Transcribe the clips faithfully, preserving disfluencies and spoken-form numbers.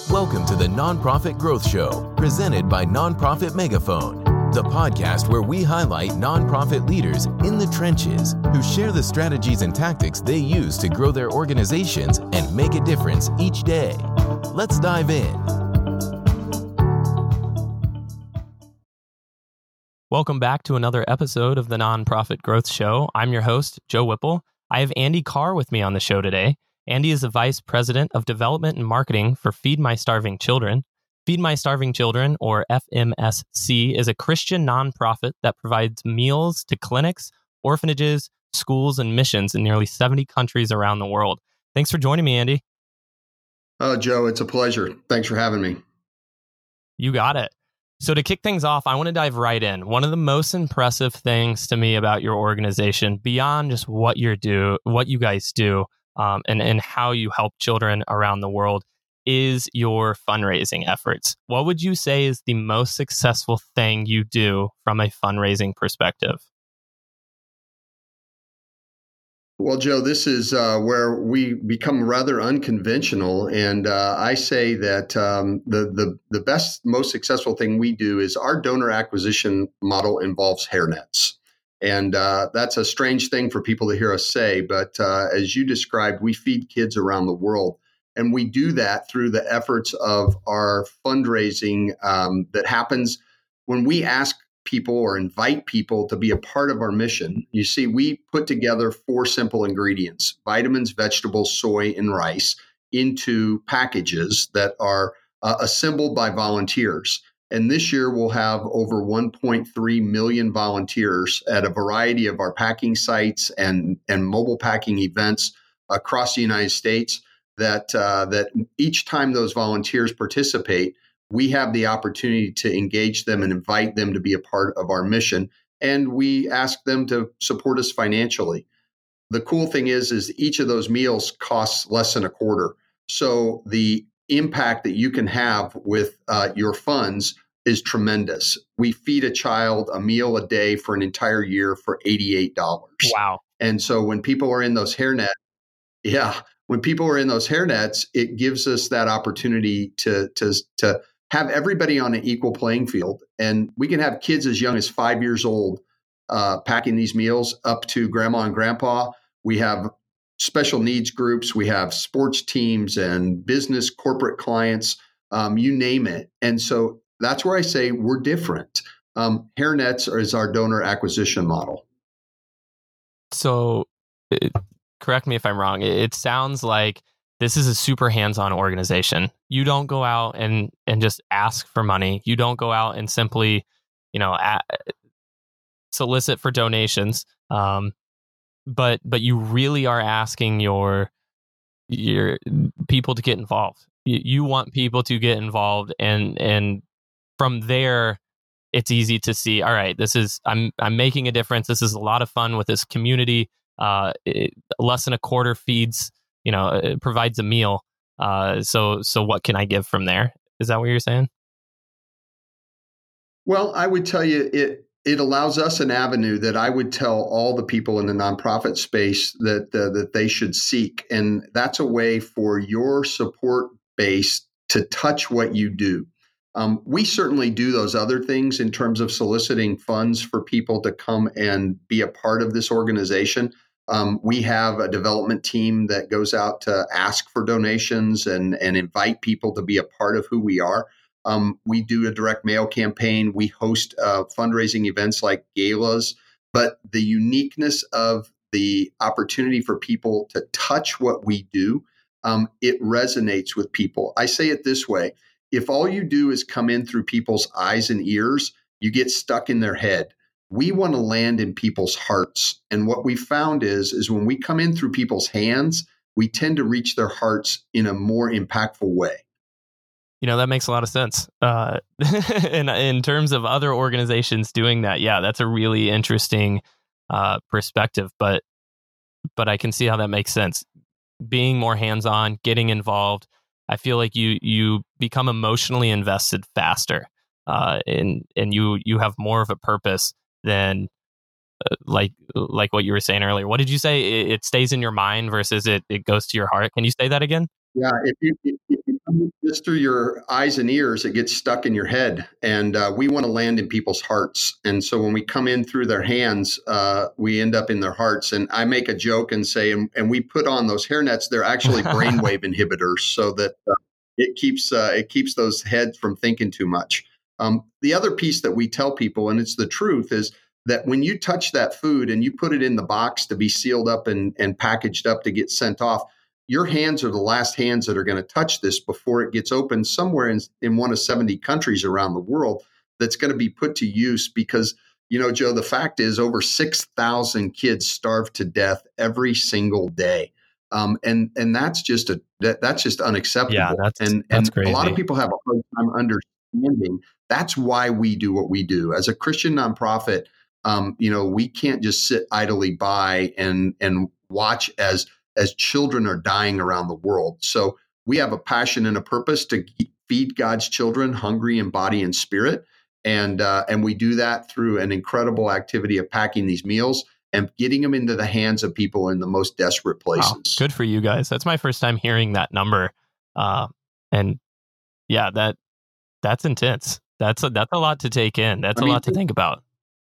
Welcome to the Nonprofit Growth Show, presented by Nonprofit Megaphone, the podcast where we highlight nonprofit leaders in the trenches who share the strategies and tactics they use to grow their organizations and make a difference each day. Let's dive in. Welcome back to another episode of the Nonprofit Growth Show. I'm your host, Joe Whipple. I have Andy Carr with me on the show today. Andy is the Vice President of Development and Marketing for Feed My Starving Children. Feed My Starving Children, or F M S C, is a Christian nonprofit that provides meals to clinics, orphanages, schools, and missions in nearly seventy countries around the world. Thanks for joining me, Andy. Oh, Joe, it's a pleasure. Thanks for having me. You got it. So to kick things off, I want to dive right in. One of the most impressive things to me about your organization, beyond just what you do, what you guys do, um, and, and how you help children around the world, is your fundraising efforts. What would you say is the most successful thing you do from a fundraising perspective? Well, Joe, this is uh, where we become rather unconventional, and uh, I say that um, the the the best, most successful thing we do is our donor acquisition model involves hairnets, and uh, that's a strange thing for people to hear us say. But uh, as you described, we feed kids around the world, and we do that through the efforts of our fundraising um, that happens when we ask people or invite people to be a part of our mission. You see, we put together four simple ingredients: vitamins, vegetables, soy, and rice, into packages that are uh, assembled by volunteers. And this year we'll have over one point three million volunteers at a variety of our packing sites and, and mobile packing events across the United States, that uh, that each time those volunteers participate, we have the opportunity to engage them and invite them to be a part of our mission. And we ask them to support us financially. The cool thing is, is each of those meals costs less than a quarter. So the impact that you can have with uh, your funds is tremendous. We feed a child a meal a day for an entire year for eighty-eight dollars. Wow. And so when people are in those hairnets, yeah, when people are in those hairnets, it gives us that opportunity to, to, to have everybody on an equal playing field. And we can have kids as young as five years old uh, packing these meals up to grandma and grandpa. We have special needs groups. We have sports teams and business corporate clients, um, you name it. And so that's where I say we're different. Um, hairnets is our donor acquisition model. So it, correct me if I'm wrong. It, it sounds like this is a super hands-on organization. You don't go out and, and just ask for money. You don't go out and simply, you know, a, solicit for donations. Um, but but you really are asking your your people to get involved. You, you want people to get involved, and and from there, it's easy to see. All right, this is I'm I'm making a difference. This is a lot of fun with this community. Uh, it, less than a quarter feeds. You know, it provides a meal. Uh, so, so what can I give from there? Is that what you're saying? Well, I would tell you it it allows us an avenue that I would tell all the people in the nonprofit space that uh, that they should seek, and that's a way for your support base to touch what you do. Um, we certainly do those other things in terms of soliciting funds for people to come and be a part of this organization. Um, we have a development team that goes out to ask for donations and, and invite people to be a part of who we are. Um, we do a direct mail campaign. We host uh, fundraising events like galas. But the uniqueness of the opportunity for people to touch what we do, um, it resonates with people. I say it this way: if all you do is come in through people's eyes and ears, you get stuck in their head. We want to land in people's hearts. And what we found is, is when we come in through people's hands, we tend to reach their hearts in a more impactful way. You know, that makes a lot of sense. Uh, in, in terms of other organizations doing that, yeah, that's a really interesting uh, perspective. But but I can see how that makes sense. Being more hands-on, getting involved, I feel like you you become emotionally invested faster, uh, and and you you have more of a purpose than uh, like like what you were saying earlier. What did you say? It, it stays in your mind versus it it goes to your heart. Can you say that again? Yeah, if you, if if you come just through your eyes and ears, it gets stuck in your head. And uh, we want to land in people's hearts. And so when we come in through their hands, uh, we end up in their hearts. And I make a joke and say, and, and we put on those hairnets, they're actually brainwave inhibitors so that uh, it keeps uh, it keeps those heads from thinking too much. Um, the other piece that we tell people, and it's the truth, is that when you touch that food and you put it in the box to be sealed up and, and packaged up to get sent off, your hands are the last hands that are going to touch this before it gets opened somewhere in, in one of seventy countries around the world that's going to be put to use because, you know, Joe, the fact is over six thousand kids starve to death every single day. Um, and and that's just a that, that's just unacceptable. Yeah, that's, and that's and crazy. A lot of people have a hard time understanding. That's why we do what we do. As a Christian nonprofit, um, you know, we can't just sit idly by and and watch as as children are dying around the world. So we have a passion and a purpose to feed God's children hungry in body and spirit. And uh, and we do that through an incredible activity of packing these meals and getting them into the hands of people in the most desperate places. Wow, good for you guys. That's my first time hearing that number. Uh, and yeah, that that's intense. That's a, that's a lot to take in. That's I a mean, lot to think about.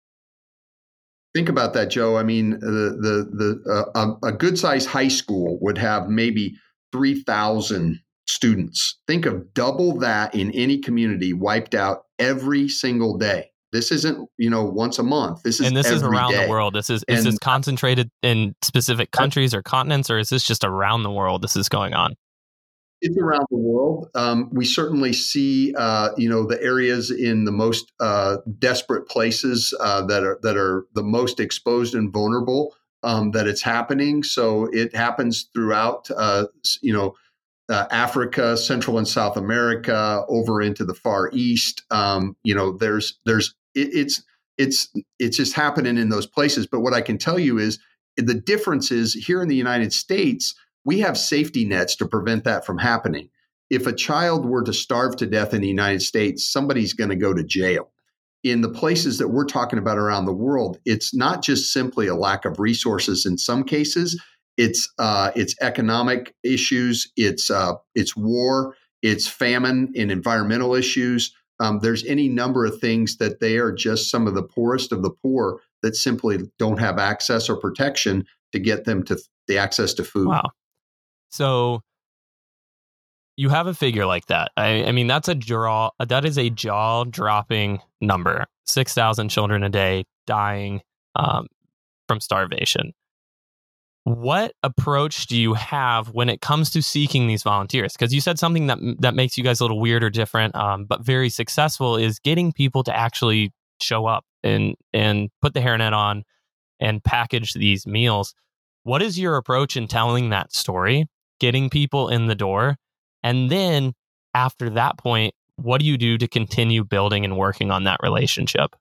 Think about that, Joe. I mean, the the the uh, a, a good sized high school would have maybe three thousand students. Think of double that in any community wiped out every single day. This isn't, you know, once a month. This is and this every is around day. the world. This is is and, this concentrated in specific countries or continents, or is this just around the world? This is going on. It's around the world. Um, we certainly see, uh, you know, the areas in the most uh, desperate places uh, that are that are the most exposed and vulnerable um, that it's happening. So it happens throughout, uh, you know, uh, Africa, Central and South America, over into the Far East. Um, you know, there's there's it, it's it's it's just happening in those places. But what I can tell you is the difference is here in the United States, we have safety nets to prevent that from happening. If a child were to starve to death in the United States, somebody's going to go to jail. In the places that we're talking about around the world, it's not just simply a lack of resources. In some cases, it's uh, it's economic issues, it's uh, it's war, it's famine, and environmental issues. Um, there's any number of things that they are just some of the poorest of the poor that simply don't have access or protection to get them to the access to food. Wow. So you have a figure like that. I, I mean, that's a draw. That is a jaw-dropping number. Six thousand children a day dying um, from starvation. What approach do you have when it comes to seeking these volunteers? Because you said something that that makes you guys a little weird or different, um, but very successful is getting people to actually show up and and put the hairnet on and package these meals. What is your approach in telling that story? Getting people in the door, and then after that point, what do you do to continue building and working on that relationship?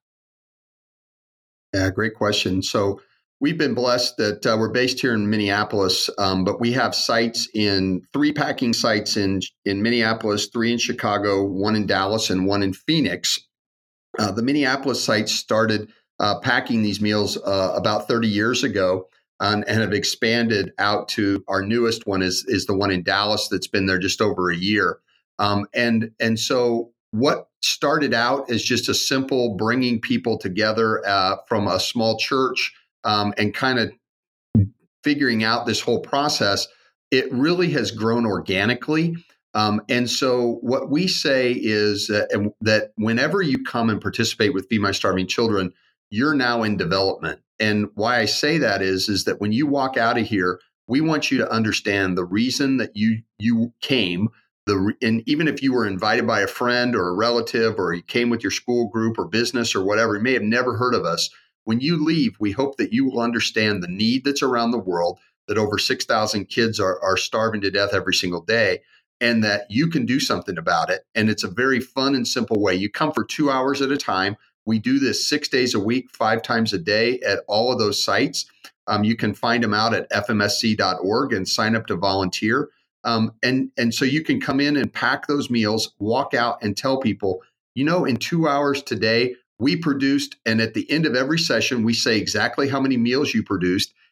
Yeah, great question. So we've been blessed that uh, we're based here in Minneapolis, um, but we have sites in three packing sites in in Minneapolis, three in Chicago, one in Dallas, and one in Phoenix. Uh, the Minneapolis site started uh, packing these meals uh, about thirty years ago. Um, and have expanded out to our newest one is is the one in Dallas that's been there just over a year. Um, and and so what started out as just a simple bringing people together uh, from a small church um, and kind of figuring out this whole process, it really has grown organically. Um, and so what we say is uh, that whenever you come and participate with Feed My Starving Children, you're now in development. And why I say that is, is that when you walk out of here, we want you to understand the reason that you you came. The and even if you were invited by a friend or a relative, or you came with your school group or business or whatever, you may have never heard of us. When you leave, we hope that you will understand the need that's around the world, that over six thousand kids are, are starving to death every single day, and that you can do something about it. And it's a very fun and simple way. You come for two hours at a time. We do this six days a week, five times a day at all of those sites. Um, you can find them out at f m s c dot org and sign up to volunteer. Um, and, and so you can come in and pack those meals, walk out and tell people, you know, in two hours today, we produced, and at the end of every session, we say exactly how many meals you produced.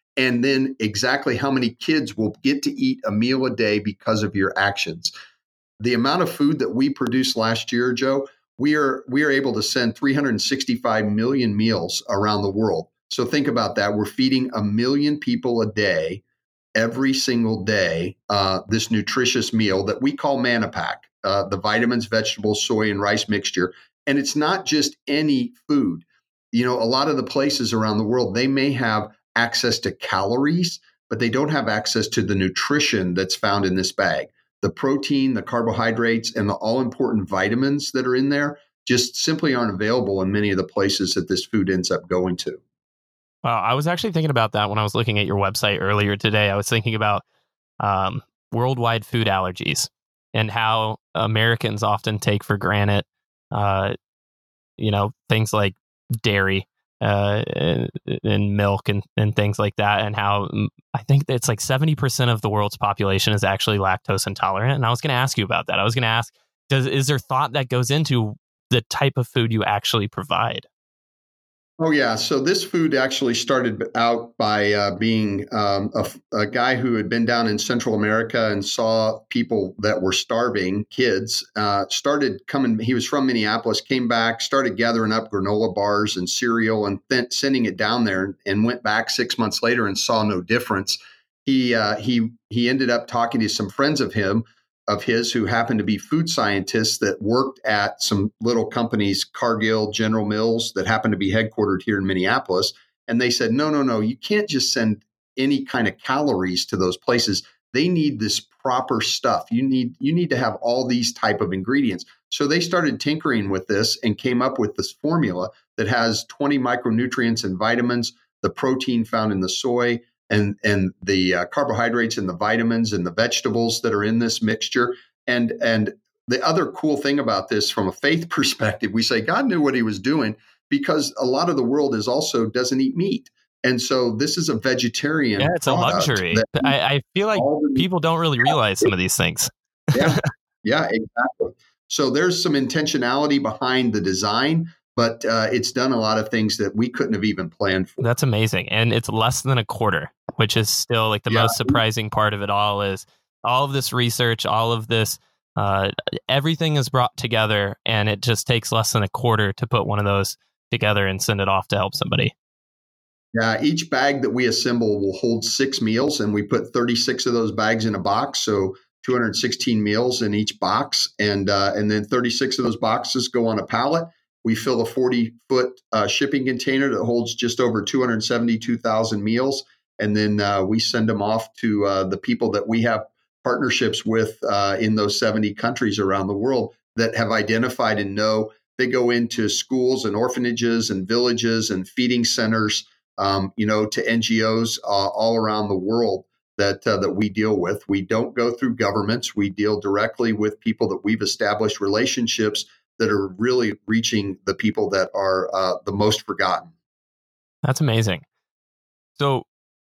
and then exactly how many kids will get to eat a meal a day because of your actions. The amount of food that we produced last year, Joe, we are we are able to send three hundred sixty-five million meals around the world. So think about that. We're feeding a million people a day, every single day, uh, this nutritious meal that we call MannaPack, uh, the vitamins, vegetables, soy, and rice mixture. And it's not just any food. You know, a lot of the places around the world, they may have access to calories, but they don't have access to the nutrition that's found in this bag. The protein, the carbohydrates, and the all-important vitamins that are in there just simply aren't available in many of the places that this food ends up going to. Wow, I was actually thinking about that when I was looking at your website earlier today. I was thinking about um, worldwide food allergies and how Americans often take for granted, uh, you know, things like dairy uh, and, and milk and, and things like that, and how I think it's like seventy percent of the world's population is actually lactose intolerant. And I was going to ask you about that. I was going to ask, does is there thought that goes into the type of food you actually provide? Oh, yeah. So this food actually started out by uh, being um, a, a guy who had been down in Central America and saw people that were starving, kids, uh, started coming. He was from Minneapolis, came back, started gathering up granola bars and cereal and th- sending it down there, and went back six months later and saw no difference. He uh, he he ended up talking to some friends of him, of his who happened to be food scientists that worked at some little companies, Cargill, General Mills, that happened to be headquartered here in Minneapolis. And they said, no, no, no, you can't just send any kind of calories to those places. They need this proper stuff. You need you need to have all these type of ingredients. So they started tinkering with this and came up with this formula that has twenty micronutrients and vitamins, the protein found in the soy, and and the uh, carbohydrates and the vitamins and the vegetables that are in this mixture. And and the other cool thing about this from a faith perspective, we say God knew what he was doing, because a lot of the world is also doesn't eat meat. And so this is a vegetarian. Yeah, it's a luxury. I, I feel like the, people don't really realize some of these things. yeah, yeah, exactly. So there's some intentionality behind the design, but uh, it's done a lot of things that we couldn't have even planned for. That's amazing. And it's less than a quarter, which is still like the yeah. most surprising part of it all. Is all of this research, all of this, uh, everything is brought together, and it just takes less than a quarter to put one of those together and send it off to help somebody. Yeah, each bag that we assemble will hold six meals, and we put thirty-six of those bags in a box. So two hundred sixteen meals in each box. And uh, and then thirty-six of those boxes go on a pallet. We fill a forty-foot uh, shipping container that holds just over two hundred seventy-two thousand meals. And then uh, we send them off to uh, the people that we have partnerships with uh, in those seventy countries around the world that have identified and know. They go into schools and orphanages and villages and feeding centers, um, you know, to N G Os uh, all around the world that uh, that we deal with. We don't go through governments. We deal directly with people that we've established relationships that are really reaching the people that are uh, the most forgotten. That's amazing. So,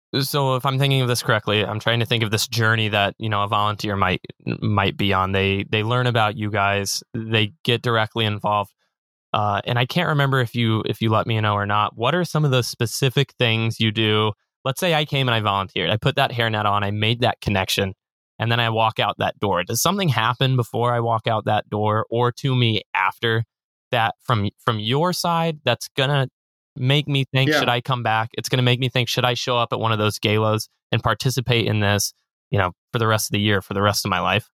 so if I'm thinking of this correctly, I'm trying to think of this journey that, you know, a volunteer might might be on. They they learn about you guys. They get directly involved. Uh, and I can't remember if you if you let me know or not. What are some of the specific things you do? Let's say I came and I volunteered. I put that hairnet on. I made that connection. And then I walk out that door. Does something happen before I walk out that door, or to me after that from from your side that's going to make me think, yeah. should I come back? It's going to make me think, should I show up at one of those galas and participate in this, you know, for the rest of the year, for the rest of my life?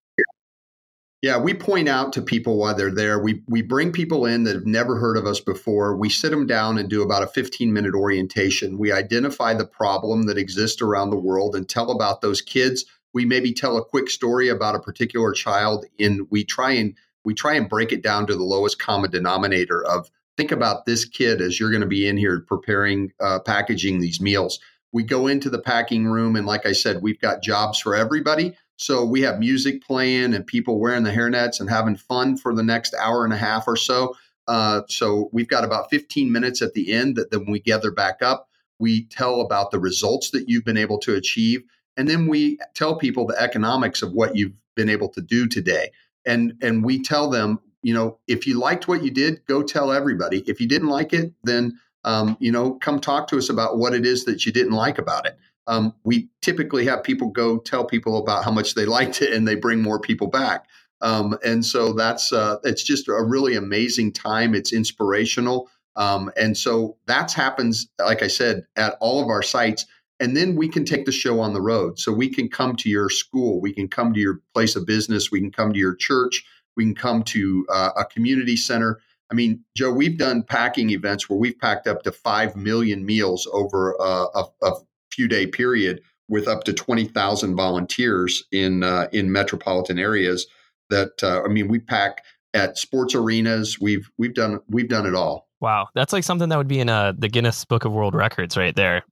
Yeah, we point out to people while they're there. We we bring people in that have never heard of us before. We sit them down and do about a fifteen minute orientation. We identify the problem that exists around the world and tell about those kids. We maybe tell a quick story about a particular child, and we try and we try and break it down to the lowest common denominator of think about this kid as you're going to be in here preparing, uh, packaging these meals. We go into the packing room, and like I said, we've got jobs for everybody. So we have music playing and people wearing the hairnets and having fun for the next hour and a half or so. Uh, so we've got about fifteen minutes at the end that then we gather back up. We tell about the results that you've been able to achieve. And then we tell people the economics of what you've been able to do today. And, and we tell them, you know, if you liked what you did, go tell everybody. If you didn't like it, then, um, you know, come talk to us about what it is that you didn't like about it. um, we typically have people go tell people about how much they liked it, and they bring more people back. Um, and so that's uh, it's just a really amazing time. It's inspirational. Um, and so that happens, like I said, at all of our sites. And then we can take the show on the road. So we can come to your school. We can come to your place of business. We can come to your church. We can come to uh, a community center. I mean, Joe, we've done packing events where we've packed up to five million meals over uh, a, a few day period with up to twenty thousand volunteers in uh, in metropolitan areas. That uh, I mean, we pack at sports arenas. We've we've done we've done it all. Wow, that's like something that would be in uh, the Guinness Book of World Records right there.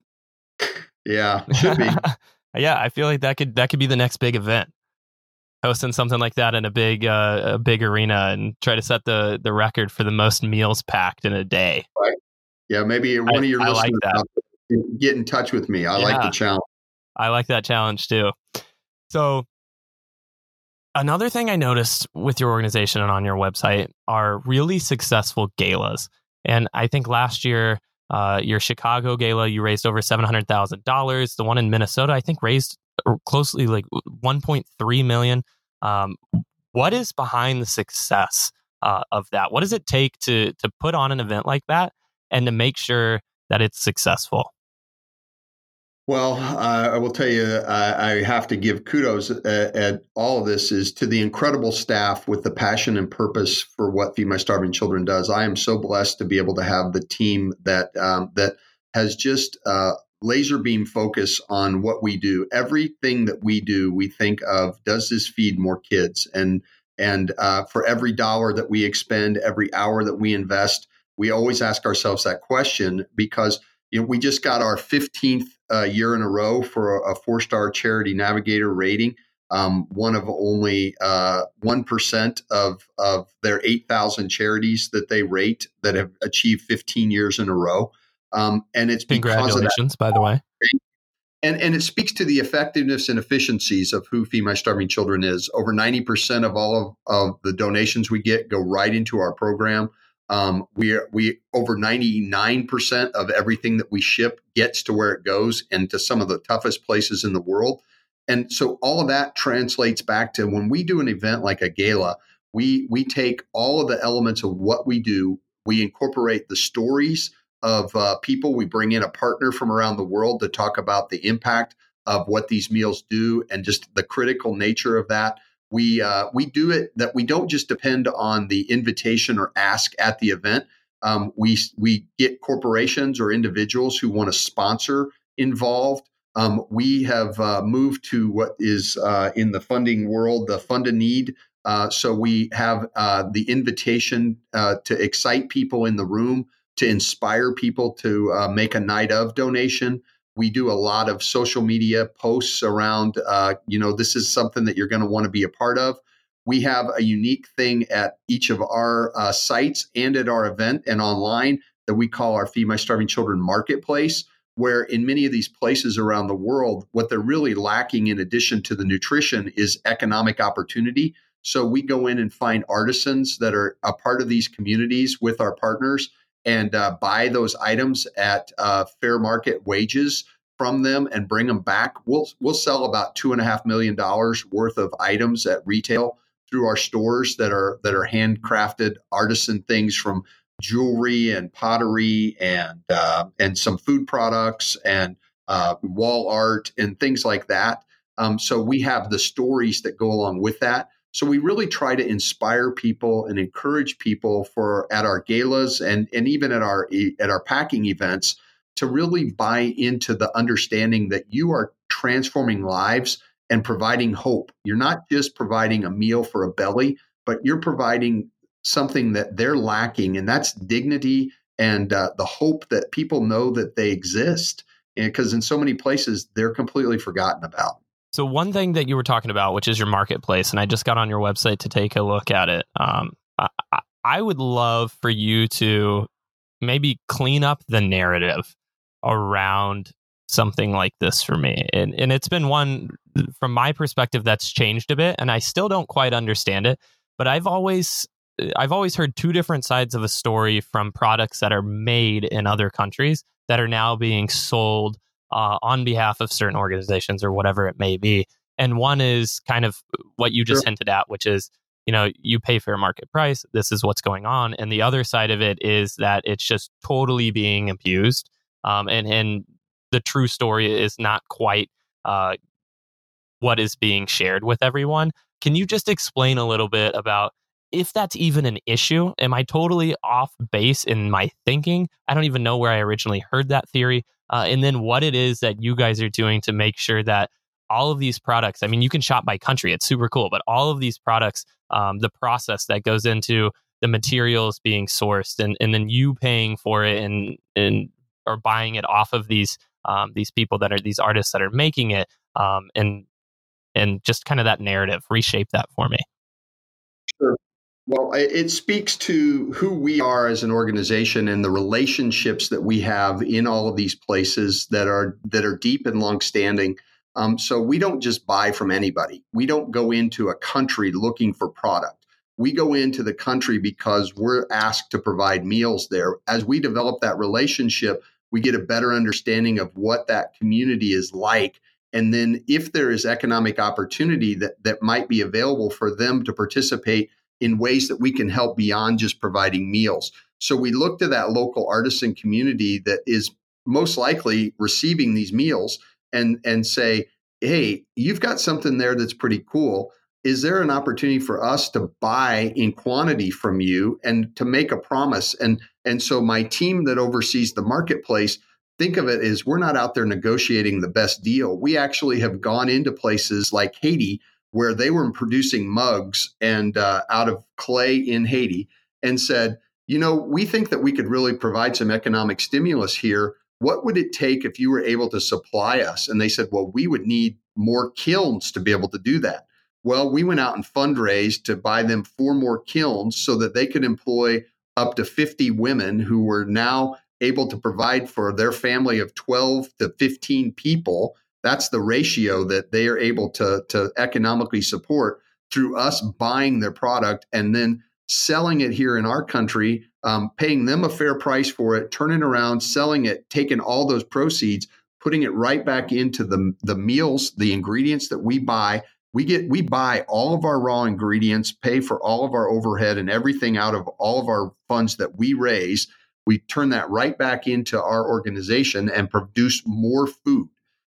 Yeah, should be. Yeah, I feel like that could that could be the next big event. Hosting something like that in a big uh, a big arena and try to set the the record for the most meals packed in a day. Right. Yeah, maybe one I, of your I listeners like that. Get in touch with me. I yeah, like the challenge. I like that challenge too. So another thing I noticed with your organization and on your website are really successful galas. And I think last year, uh, your Chicago gala, you raised over seven hundred thousand dollars. The one in Minnesota, I think, raised closely like one point three million dollars. Um, what is behind the success uh, of that? What does it take to to put on an event like that and to make sure that it's successful? Well, uh, I will tell you, I, I have to give kudos at, at all of this is to the incredible staff with the passion and purpose for what Feed My Starving Children does. I am so blessed to be able to have the team that um, that has just uh, laser beam focus on what we do. Everything that we do, we think of, does this feed more kids? And and uh, for every dollar that we expend, every hour that we invest, we always ask ourselves that question because you know we just got our fifteenth uh, year in a row for a, a four-star Charity Navigator rating. Um, one of only uh, one percent of of their eight thousand charities that they rate that have achieved fifteen years in a row. Um, and it's because of that. By the way. And, and it speaks to the effectiveness and efficiencies of who Feed My Starving Children is. Over ninety percent of all of, of the donations we get go right into our program. Um, we are, we over ninety-nine percent of everything that we ship gets to where it goes and to some of the toughest places in the world. And so all of that translates back to when we do an event like a gala, we we take all of the elements of what we do. We incorporate the stories of uh, people. We bring in a partner from around the world to talk about the impact of what these meals do and just the critical nature of that. We uh, we do it that we don't just depend on the invitation or ask at the event. Um, we we get corporations or individuals who want to sponsor involved. Um, we have uh, moved to what is uh, in the funding world, the fund a need. Uh, so we have uh, the invitation uh, to excite people in the room, to inspire people to uh, make a night of donation. We do a lot of social media posts around, uh, you know, this is something that you're going to want to be a part of. We have a unique thing at each of our uh, sites and at our event and online that we call our Feed My Starving Children Marketplace, where in many of these places around the world, what they're really lacking in addition to the nutrition is economic opportunity. So we go in and find artisans that are a part of these communities with our partners and uh, buy those items at uh, fair market wages from them and bring them back. We'll we'll sell about two and a half million dollars worth of items at retail through our stores that are that are handcrafted artisan things from jewelry and pottery and uh, and some food products and uh, wall art and things like that. Um, so we have the stories that go along with that. So we really try to inspire people and encourage people for at our galas and, and even at our at our packing events to really buy into the understanding that you are transforming lives and providing hope. You're not just providing a meal for a belly, but you're providing something that they're lacking, and that's dignity and uh, the hope that people know that they exist. Because in so many places, they're completely forgotten about. So one thing that you were talking about, which is your marketplace, and I just got on your website to take a look at it. Um, I, I would love for you to maybe clean up the narrative around something like this for me. And, and it's been one, from my perspective, that's changed a bit, and I still don't quite understand it. But I've always, I've always heard two different sides of a story from products that are made in other countries that are now being sold uh, on behalf of certain organizations or whatever it may be. And one is kind of what you just Sure. hinted at, which is, you know, you pay fair market price. This is what's going on. And the other side of it is that it's just totally being abused. Um, and, and the true story is not quite uh, what is being shared with everyone. Can you just explain a little bit about if that's even an issue? Am I totally off base in my thinking? I don't even know where I originally heard that theory. Uh, and then what it is that you guys are doing to make sure that all of these products, I mean, you can shop by country, it's super cool, but all of these products, um, the process that goes into the materials being sourced and, and then you paying for it and, and or buying it off of these um, these people that are these artists that are making it, um, and and just kind of that narrative, reshape that for me. Sure. Well, it it speaks to who we are as an organization and the relationships that we have in all of these places that are that are deep and longstanding. Um, so we don't just buy from anybody. We don't go into a country looking for product. We go into the country because we're asked to provide meals there. As we develop that relationship, we get a better understanding of what that community is like. And then if there is economic opportunity that, that might be available for them to participate in ways that we can help beyond just providing meals. So we look to that local artisan community that is most likely receiving these meals and, and say, hey, you've got something there that's pretty cool. Is there an opportunity for us to buy in quantity from you and to make a promise? And, and so my team that oversees the marketplace, think of it as we're not out there negotiating the best deal. We actually have gone into places like Haiti where they were producing mugs and uh, out of clay in Haiti and said, you know, we think that we could really provide some economic stimulus here. What would it take if you were able to supply us? And they said, well, we would need more kilns to be able to do that. Well, we went out and fundraised to buy them four more kilns so that they could employ up to fifty women who were now able to provide for their family of twelve to fifteen people. That's the ratio that they are able to, to economically support through us buying their product and then selling it here in our country, um, paying them a fair price for it, turning around, selling it, taking all those proceeds, putting it right back into the, the meals, the ingredients that we buy. We get we buy all of our raw ingredients, pay for all of our overhead and everything out of all of our funds that we raise. We turn that right back into our organization and produce more food.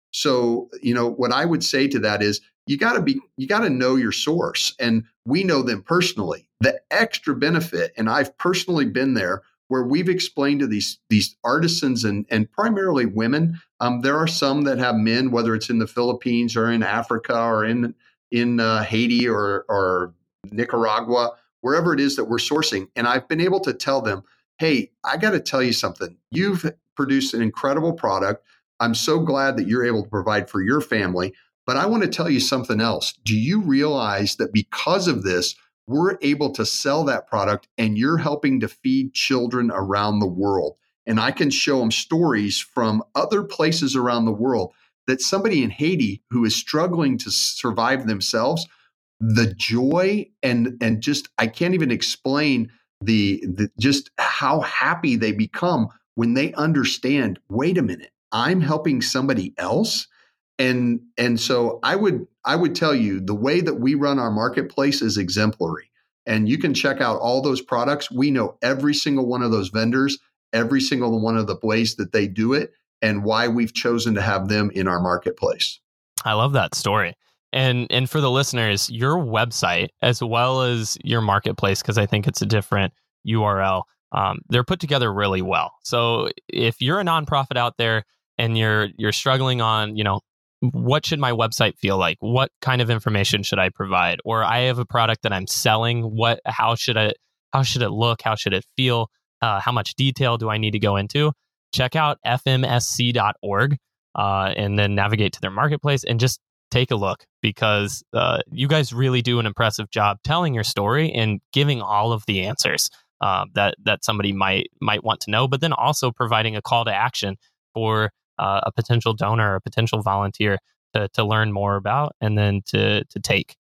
So, you know, what I would say to that is you got to be, you got to know your source. And we know them personally. The extra benefit, and I've personally been there where we've explained to these, these artisans and, and primarily women, um, there are some that have men, whether it's in the Philippines or in Africa or in, in uh, Haiti or, or Nicaragua, wherever it is that we're sourcing. And I've been able to tell them, hey, I got to tell you something. You've produced an incredible product. I'm so glad that you're able to provide for your family. But I want to tell you something else. Do you realize that because of this, we're able to sell that product and you're helping to feed children around the world? And I can show them stories from other places around the world that somebody in Haiti who is struggling to survive themselves, the joy and, and just, I can't even explain the, the just how happy they become when they understand, wait a minute, I'm helping somebody else. And, and so I would, I would tell you the way that we run our marketplace is exemplary. And you can check out all those products. We know every single one of those vendors, every single one of the ways that they do it, and why we've chosen to have them in our marketplace. I love that story. And and for the listeners, your website as well as your marketplace, because I think it's a different U R L, um, they're put together really well. So if you're a nonprofit out there and you're you're struggling on, you know, what should my website feel like? What kind of information should I provide? Or I have a product that I'm selling. What? How should I? How should it look? How should it feel? Uh, how much detail do I need to go into? Check out f m s c dot org uh, and then navigate to their marketplace and just take a look, because uh, you guys really do an impressive job telling your story and giving all of the answers uh, that that somebody might might want to know, but then also providing a call to action for uh, a potential donor or a potential volunteer to to learn more about and then to to take.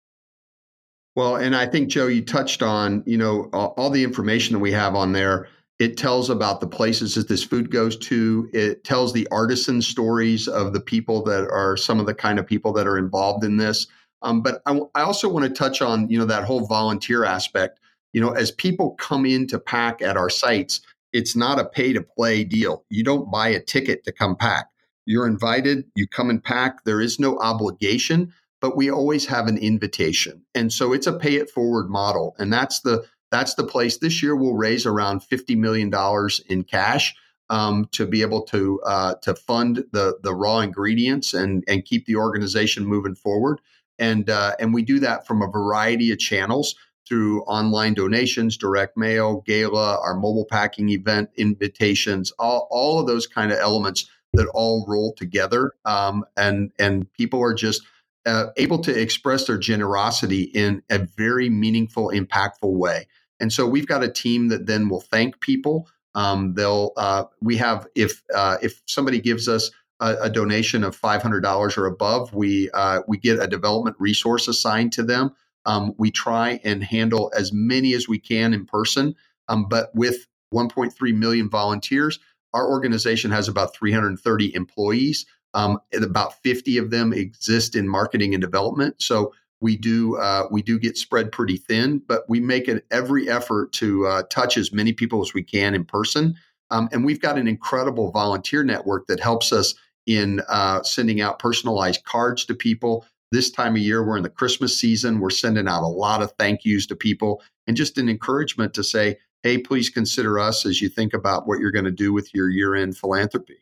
Well, and I think, Joe, you touched on, you know, all, all the information that we have on there. It tells about the places that this food goes to. It tells the artisan stories of the people that are some of the kind of people that are involved in this. Um, but I, I also want to touch on, you know, that whole volunteer aspect. You know, as people come in to pack at our sites, it's not a pay to play deal. You don't buy a ticket to come pack. You're invited, you come and pack. There is no obligation, but we always have an invitation. And so it's a pay it forward model. And that's the that's the place. This year we'll raise around fifty million dollars in cash um, to be able to uh, to fund the the raw ingredients and and keep the organization moving forward. And uh, and we do that from a variety of channels through online donations, direct mail, gala, our mobile packing event, invitations, all, all of those kind of elements that all roll together. Um, and, and people are just uh, able to express their generosity in a very meaningful, impactful way. And so we've got a team that then will thank people. Um, they'll uh, we have if uh, if somebody gives us a, a donation of five hundred dollars or above, we uh, we get a development resource assigned to them. Um, we try and handle as many as we can in person, um, but with one point three million volunteers, our organization has about three hundred thirty employees. Um, and about fifty of them exist in marketing and development. So we do uh, we do get spread pretty thin, but we make an every effort to uh, touch as many people as we can in person. Um, and we've got an incredible volunteer network that helps us in uh, sending out personalized cards to people. This time of year, we're in the Christmas season. We're sending out a lot of thank yous to people and just an encouragement to say, hey, please consider us as you think about what you're going to do with your year-end philanthropy.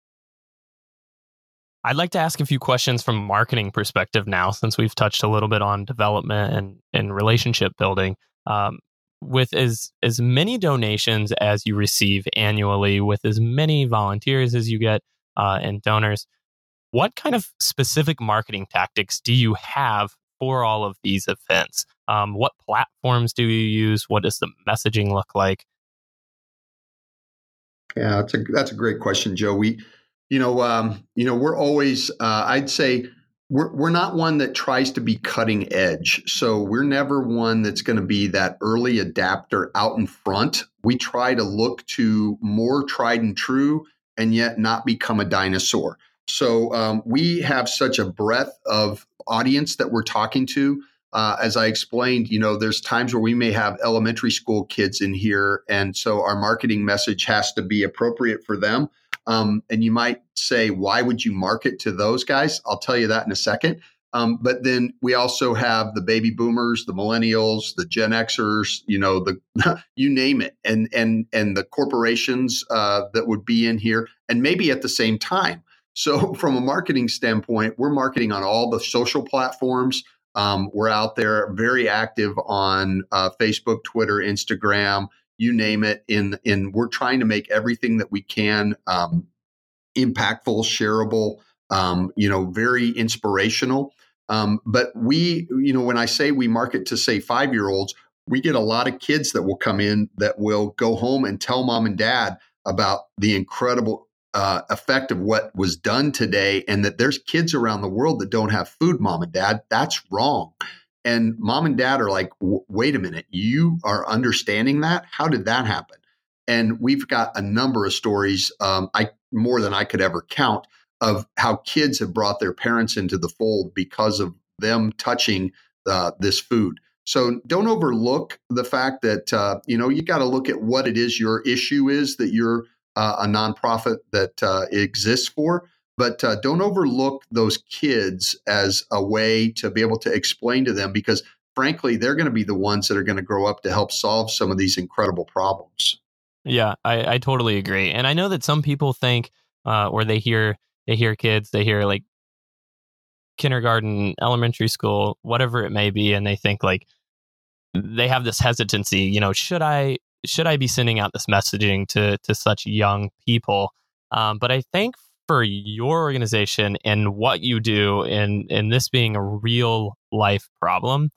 I'd like to ask a few questions from a marketing perspective now, since we've touched a little bit on development and, and relationship building. Um, with as, as many donations as you receive annually, with as many volunteers as you get uh, and donors, what kind of specific marketing tactics do you have for all of these events? Um, what platforms do you use? What does the messaging look like? Yeah, that's a that's a great question, Joe. We, you know, um, you know, we're always. Uh, I'd say we're we're not one that tries to be cutting edge. So we're never one that's going to be that early adapter out in front. We try to look to more tried and true, and yet not become a dinosaur. So um, we have such a breadth of audience that we're talking to. Uh, as I explained, you know, there's times where we may have elementary school kids in here. And so our marketing message has to be appropriate for them. Um, and you might say, why would you market to those guys? I'll tell you that in a second. Um, but then we also have the baby boomers, the millennials, the Gen Xers, you know, the you name it, and and and the corporations uh, that would be in here, and maybe at the same time. So from a marketing standpoint, we're marketing on all the social platforms. Um, we're out there very active on uh, Facebook, Twitter, Instagram, you name it. In in we're trying to make everything that we can um, impactful, shareable, um, you know, very inspirational. Um, but we, you know, when I say we market to say five-year-olds, we get a lot of kids that will come in that will go home and tell mom and dad about the incredible uh, effect of what was done today, and that there's kids around the world that don't have food, mom and dad. That's wrong. And mom and dad are like, wait a minute, you are understanding that? How did that happen? And we've got a number of stories, um, I more than I could ever count, of how kids have brought their parents into the fold because of them touching uh, this food. So don't overlook the fact that, uh, you know, you got to look at what it is your issue is that you're uh, a nonprofit that uh, exists for. But uh, don't overlook those kids as a way to be able to explain to them, because frankly, they're going to be the ones that are going to grow up to help solve some of these incredible problems. Yeah, I, I totally agree. And I know that some people think, uh, or they hear, they hear kids, they hear like kindergarten, elementary school, whatever it may be, and they think like they have this hesitancy. You know, should I should I be sending out this messaging to to such young people? Um, but I think for your organization and what you do, and and this being a real life problem,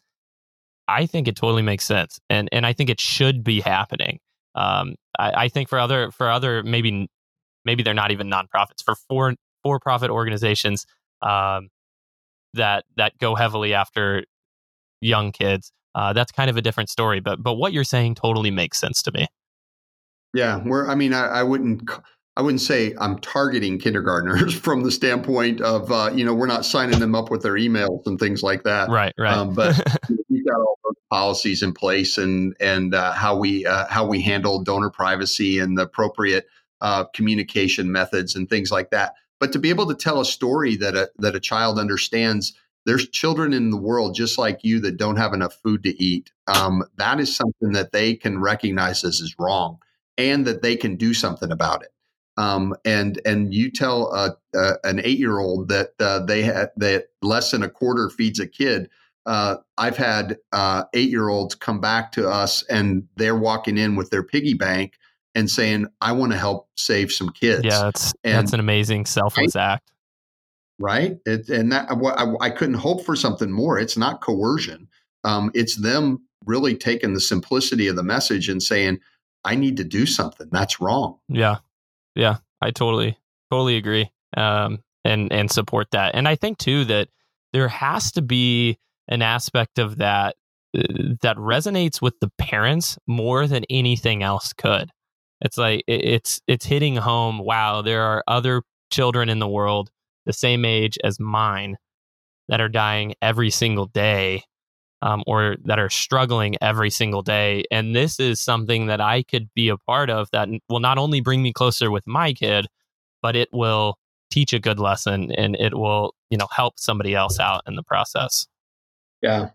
I think it totally makes sense, and and I think it should be happening. Um, I, I think for other for other maybe maybe they're not even nonprofits, for for for profit organizations um, that that go heavily after young kids. Uh, that's kind of a different story, but but what you're saying totally makes sense to me. Yeah, we're. I mean, I, I wouldn't. I wouldn't say I'm targeting kindergartners from the standpoint of uh, you know we're not signing them up with their emails and things like that. Right, right. Um, but we've got all those policies in place and and uh, how we uh, how we handle donor privacy and the appropriate uh, communication methods and things like that. But to be able to tell a story that a that a child understands. There's children in the world just like you that don't have enough food to eat. Um, that is something that they can recognize as is wrong, and that they can do something about it. Um, and and you tell uh, uh, an eight-year-old that uh, they had that less than a quarter feeds a kid. Uh, I've had uh, eight-year-olds come back to us, and they're walking in with their piggy bank and saying, "I want to help save some kids." Yeah, that's and, that's an amazing selfless right? act. Right. It, and that I, I couldn't hope for something more. It's not coercion. Um, it's them really taking the simplicity of the message and saying, I need to do something. That's wrong. Yeah. Yeah. I totally, totally agree. Um, and, and support that. And I think too, that there has to be an aspect of that, uh, that resonates with the parents more than anything else could. It's like, it, it's, it's hitting home. Wow. There are other children in the world the same age as mine that are dying every single day, um, or that are struggling every single day. And this is something that I could be a part of that will not only bring me closer with my kid, but it will teach a good lesson and it will, you know, help somebody else out in the process. Yeah.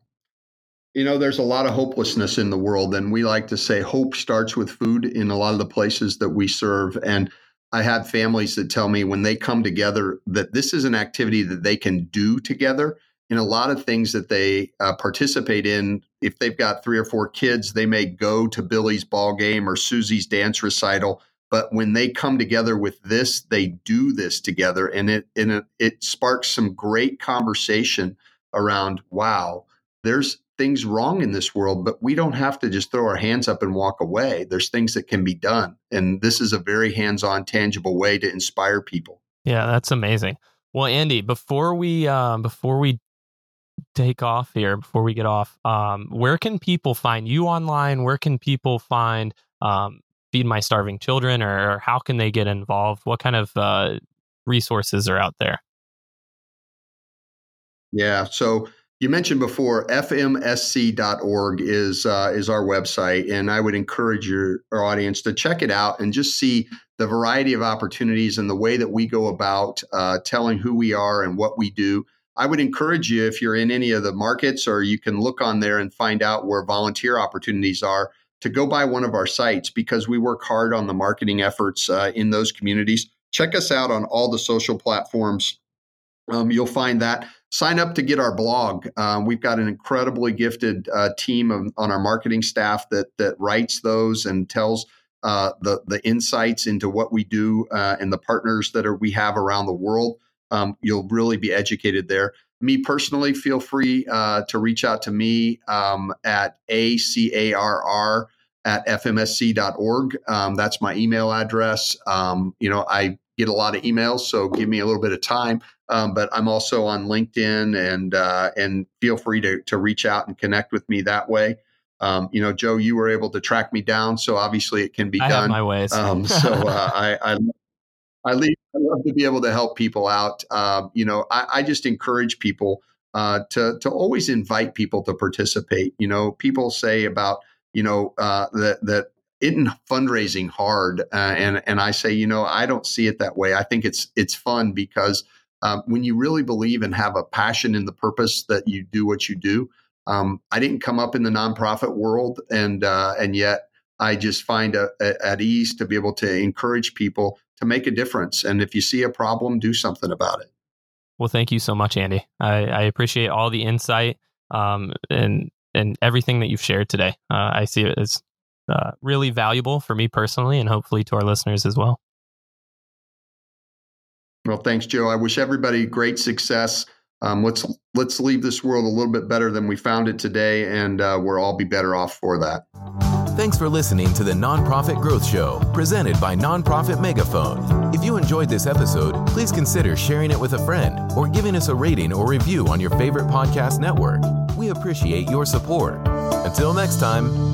You know, there's a lot of hopelessness in the world, and we like to say hope starts with food in a lot of the places that we serve. And I have families that tell me when they come together that this is an activity that they can do together. In a lot of things that they uh, participate in, if they've got three or four kids, they may go to Billy's ball game or Susie's dance recital. But when they come together with this, they do this together, and it and it, it sparks some great conversation around, wow, there's things wrong in this world, but we don't have to just throw our hands up and walk away. There's things that can be done. And this is a very hands-on, tangible way to inspire people. Yeah, that's amazing. Well, Andy, before we um, before we take off here, before we get off, um, where can people find you online? Where can people find um, Feed My Starving Children, or, or how can they get involved? What kind of uh, resources are out there? Yeah, so you mentioned before, F M S C dot org is uh, is our website, and I would encourage your our audience to check it out and just see the variety of opportunities and the way that we go about uh, telling who we are and what we do. I would encourage you, if you're in any of the markets, or you can look on there and find out where volunteer opportunities are, to go by one of our sites, because we work hard on the marketing efforts uh, in those communities. Check us out on all the social platforms. Um, you'll find that. Sign up to get our blog. Uh, we've got an incredibly gifted uh, team of, on our marketing staff that that writes those and tells uh, the the insights into what we do uh, and the partners that are we have around the world. Um, you'll really be educated there. Me personally, feel free uh, to reach out to me um, at A C A R R at F M S C dot org. Um, that's my email address. Um, you know, I get a lot of emails, so give me a little bit of time. Um, but I'm also on LinkedIn, and uh, and feel free to to reach out and connect with me that way. Um, you know, Joe, you were able to track me down, so obviously it can be I done. have my ways. Um, so uh, I I, I, leave, I love to be able to help people out. Uh, you know, I, I just encourage people uh, to to always invite people to participate. You know, people say about you know uh, that that. Isn't fundraising hard? Uh, and and I say, you know, I don't see it that way. I think it's it's fun because um, when you really believe and have a passion in the purpose that you do what you do. Um, I didn't come up in the nonprofit world, and uh, and yet I just find a, a, at ease to be able to encourage people to make a difference. And if you see a problem, do something about it. Well, thank you so much, Andy. I, I appreciate all the insight um, and and everything that you've shared today. Uh, I see it as Uh, really valuable for me personally, and hopefully to our listeners as well. Well, thanks, Joe. I wish everybody great success. Um, let's let's leave this world a little bit better than we found it today, and uh, we'll all be better off for that. Thanks for listening to the Nonprofit Growth Show, presented by Nonprofit Megaphone. If you enjoyed this episode, please consider sharing it with a friend or giving us a rating or review on your favorite podcast network. We appreciate your support. Until next time.